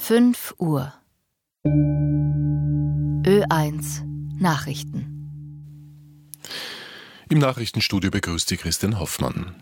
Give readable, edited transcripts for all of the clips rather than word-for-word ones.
5 Uhr. Ö1 Nachrichten. Im Nachrichtenstudio begrüßt Sie Christian Hoffmann.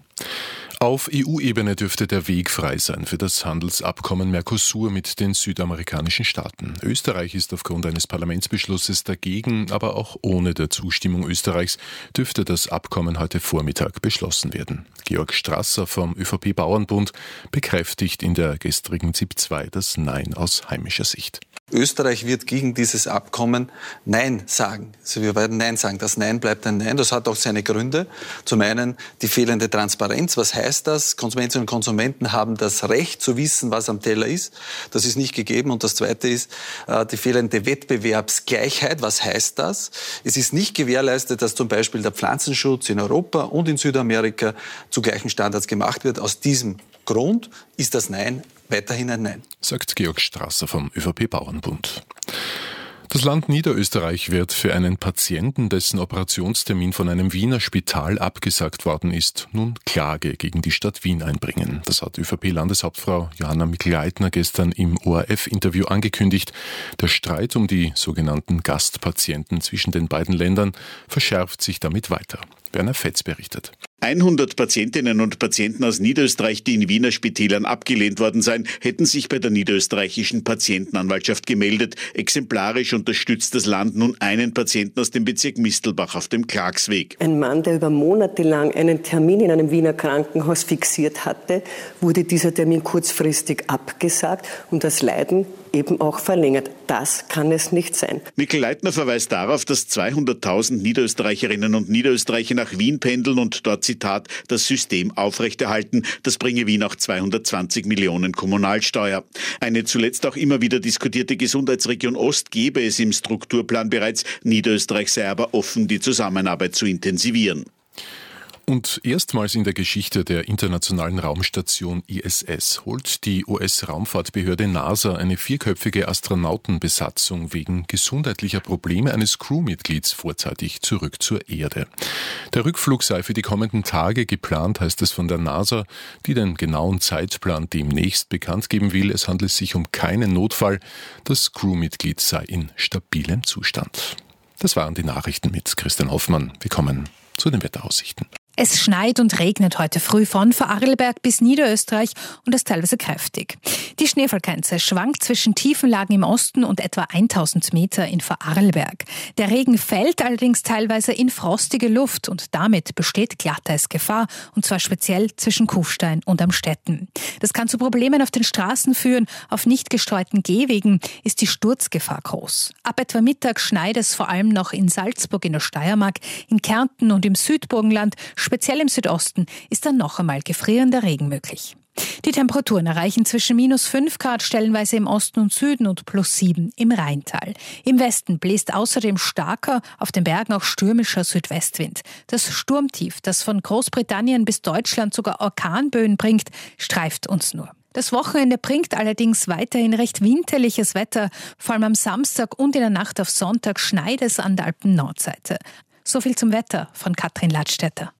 Auf EU-Ebene dürfte der Weg frei sein für das Handelsabkommen Mercosur mit den südamerikanischen Staaten. Österreich ist aufgrund eines Parlamentsbeschlusses dagegen, aber auch ohne der Zustimmung Österreichs dürfte das Abkommen heute Vormittag beschlossen werden. Georg Strasser vom ÖVP-Bauernbund bekräftigt in der gestrigen ZIP 2 das Nein aus heimischer Sicht. Österreich wird gegen dieses Abkommen Nein sagen. Also wir werden Nein sagen. Das Nein bleibt ein Nein. Das hat auch seine Gründe. Zum einen die fehlende Transparenz. Was heißt das? Konsumentinnen und Konsumenten haben das Recht zu wissen, was am Teller ist. Das ist nicht gegeben. Und das Zweite ist die fehlende Wettbewerbsgleichheit. Was heißt das? Es ist nicht gewährleistet, dass zum Beispiel der Pflanzenschutz in Europa und in Südamerika zu gleichen Standards gemacht wird. Aus diesem Grund ist das Nein weiterhin ein Nein, sagt Georg Strasser vom ÖVP-Bauernbund. Das Land Niederösterreich wird für einen Patienten, dessen Operationstermin von einem Wiener Spital abgesagt worden ist, nun Klage gegen die Stadt Wien einbringen. Das hat ÖVP-Landeshauptfrau Johanna Mikl-Leitner gestern im ORF-Interview angekündigt. Der Streit um die sogenannten Gastpatienten zwischen den beiden Ländern verschärft sich damit weiter. Werner Fetz berichtet. 100 Patientinnen und Patienten aus Niederösterreich, die in Wiener Spitälern abgelehnt worden seien, hätten sich bei der niederösterreichischen Patientenanwaltschaft gemeldet. Exemplarisch unterstützt das Land nun einen Patienten aus dem Bezirk Mistelbach auf dem Klagsweg. Ein Mann, der über Monate lang einen Termin in einem Wiener Krankenhaus fixiert hatte, wurde dieser Termin kurzfristig abgesagt und das Leiden eben auch verlängert. Das kann es nicht sein. Mikl-Leitner verweist darauf, dass 200.000 Niederösterreicherinnen und Niederösterreicher nach Wien pendeln und dort, Zitat, das System aufrechterhalten. Das bringe Wien auch 220 Millionen Kommunalsteuer. Eine zuletzt auch immer wieder diskutierte Gesundheitsregion Ost gebe es im Strukturplan bereits. Niederösterreich sei aber offen, die Zusammenarbeit zu intensivieren. Und erstmals in der Geschichte der internationalen Raumstation ISS holt die US-Raumfahrtbehörde NASA eine 4-köpfige Astronautenbesatzung wegen gesundheitlicher Probleme eines Crewmitglieds vorzeitig zurück zur Erde. Der Rückflug sei für die kommenden Tage geplant, heißt es von der NASA, die den genauen Zeitplan demnächst bekannt geben will. Es handelt sich um keinen Notfall. Das Crewmitglied sei in stabilem Zustand. Das waren die Nachrichten mit Christian Hoffmann. Wir kommen zu den Wetteraussichten. Es schneit und regnet heute früh von Vorarlberg bis Niederösterreich und ist teilweise kräftig. Die Schneefallgrenze schwankt zwischen Tiefenlagen im Osten und etwa 1000 Meter in Vorarlberg. Der Regen fällt allerdings teilweise in frostige Luft und damit besteht Glatteisgefahr, und zwar speziell zwischen Kufstein und Amstetten. Das kann zu Problemen auf den Straßen führen. Auf nicht gestreuten Gehwegen ist die Sturzgefahr groß. Ab etwa Mittag schneit es vor allem noch in Salzburg in der Steiermark, in Kärnten und im Südburgenland. Speziell im Südosten ist dann noch einmal gefrierender Regen möglich. Die Temperaturen erreichen zwischen -5 Grad stellenweise im Osten und Süden und +7 im Rheintal. Im Westen bläst außerdem starker, auf den Bergen auch stürmischer Südwestwind. Das Sturmtief, das von Großbritannien bis Deutschland sogar Orkanböen bringt, streift uns nur. Das Wochenende bringt allerdings weiterhin recht winterliches Wetter. Vor allem am Samstag und in der Nacht auf Sonntag schneit es an der Alpen-Nordseite. So viel zum Wetter von Katrin Ladstätter.